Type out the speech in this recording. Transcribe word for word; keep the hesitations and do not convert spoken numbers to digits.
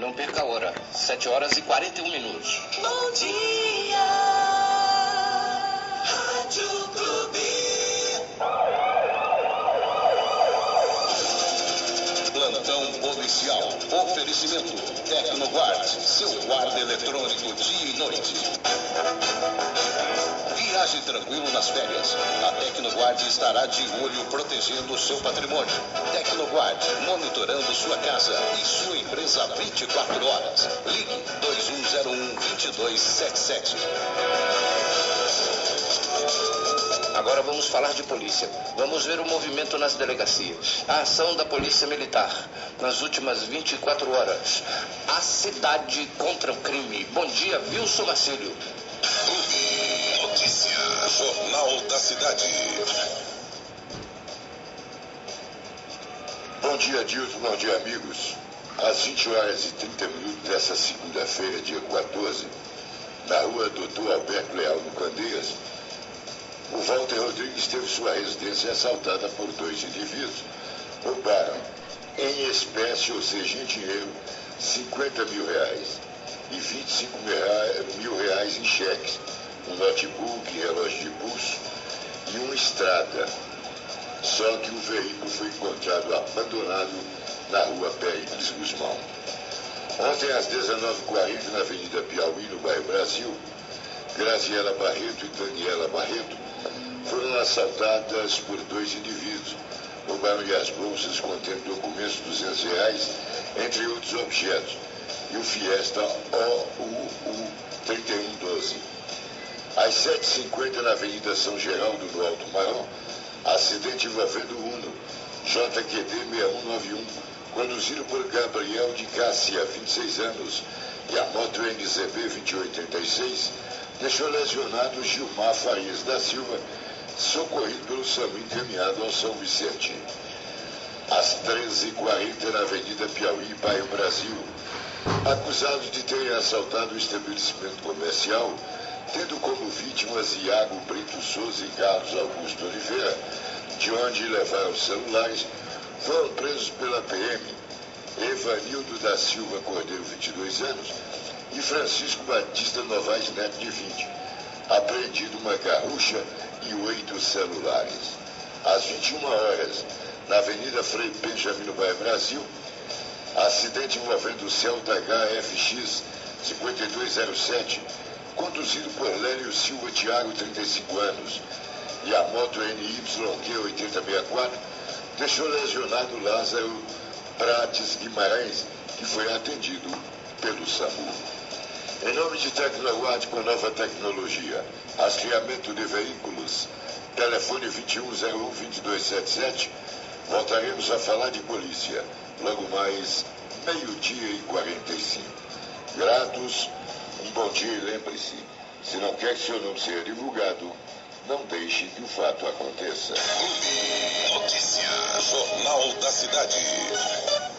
Não perca a hora. sete horas e quarenta e um minutos. Bom dia, Rádio Clube. Plantão policial. Oferecimento Tecnoguard, seu guarda eletrônico dia e noite. Viaje tranquilo nas férias. A Tecnoguard estará de olho protegendo o seu patrimônio. Tecnoguard, monitorando sua casa e sua empresa vinte e quatro horas. Ligue dois um zero um, dois dois sete sete. Agora vamos falar de polícia. Vamos ver o movimento nas delegacias. A ação da Polícia Militar nas últimas vinte e quatro horas. A cidade contra o crime. Bom dia, Wilson Marcílio. Notícia. Jornal da Cidade. Bom dia, Dilson. Bom dia, amigos. Às vinte horas e trinta minutos dessa segunda-feira, dia quatorze, na rua Doutor Alberto Leal, no Candeias, o Walter Rodrigues teve sua residência assaltada por dois indivíduos. Roubaram em espécie, ou seja, em dinheiro, cinquenta mil reais e vinte e cinco mil reais em cheques, um notebook, relógio de pulso e uma estrada. Só que o veículo foi encontrado abandonado na rua Péricles Guzmão. Ontem, às dezenove e quarenta, na Avenida Piauí, no bairro Brasil, Graziela Barreto e Daniela Barreto foram assaltadas por dois indivíduos. Roubaram-lhe as bolsas contendo documentos de duzentos reais, entre outros objetos, e o Fiesta O U U trinta e um doze. Às sete e cinquenta, na Avenida São Geraldo, no Alto Marão, acidente envolvendo o Uno J Q D seis um nove um, conduzido por Gabriel de Cássia, vinte e seis anos, e a moto N Z B vinte e oito trinta e seis deixou lesionado Gilmar Farias da Silva, socorrido pelo SAMU encaminhado ao São Vicente. Às treze e quarenta, na Avenida Piauí, bairro Brasil, acusados de terem assaltado o estabelecimento comercial, tendo como vítimas Iago Brito Souza e Carlos Augusto Oliveira, de onde levaram celulares, foram presos pela P M Evanildo da Silva Cordeiro, vinte e dois anos, e Francisco Batista Novaes Neto, de vinte. Apreendido uma garrucha e oito celulares. Às vinte e uma horas, na Avenida Frei Benjamin, no bairro Brasil, acidente envolvendo o Celta H F X cinquenta e dois zero sete, conduzido por Lélio Silva Thiago, trinta e cinco anos, e a moto N Y Q oitenta e sessenta e quatro deixou lesionado Lázaro Prates Guimarães, que foi atendido pelo SAMU. Em nome de Tecnoguard, com nova tecnologia, rastreamento de veículos, telefone vinte e um zero um, vinte e dois setenta e sete, voltaremos a falar de polícia, logo mais meio-dia e quarenta e cinco. Gratos, um bom dia e lembre-se, se não quer que seu nome seja divulgado, não deixe que o fato aconteça. Notícia. Jornal da Cidade.